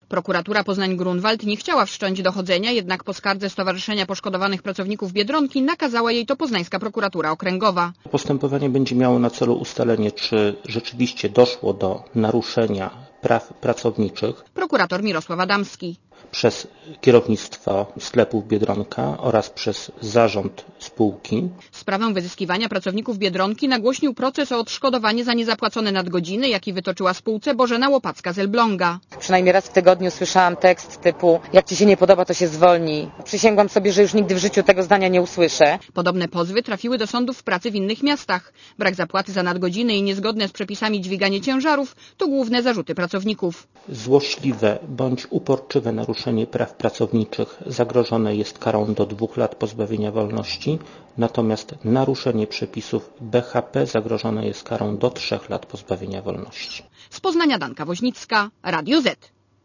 Prokuratura Poznań-Grunwald nie chciała wszcząć dochodzenia, jednak po skardze Stowarzyszenia Poszkodowanych Pracowników Biedronki nakazała jej to Poznańska Prokuratura Okręgowa. Postępowanie będzie miało na celu ustalenie, czy rzeczywiście doszło do naruszenia praw pracowniczych Prokurator Mirosław Adamski. Przez kierownictwo sklepów Biedronka oraz przez zarząd spółki. Sprawę wyzyskiwania pracowników Biedronki nagłośnił proces o odszkodowanie za niezapłacone nadgodziny, jaki wytoczyła spółce Bożena Łopacka z Elbląga. Przynajmniej raz w tygodniu słyszałam tekst typu: jak ci się nie podoba, to się zwolnij. Przysięgłam sobie, że już nigdy w życiu tego zdania nie usłyszę. Podobne pozwy trafiły do sądów pracy w innych miastach. Brak zapłaty za nadgodziny i niezgodne z przepisami dźwiganie ciężarów to główne zarzuty pracowników. Złośliwe bądź uporczywe naruszenie praw pracowniczych zagrożone jest karą do 2 lat pozbawienia wolności, natomiast naruszenie przepisów BHP zagrożone jest karą do 3 lat pozbawienia wolności. Z Poznania Danka Woźnicka, Radio Z.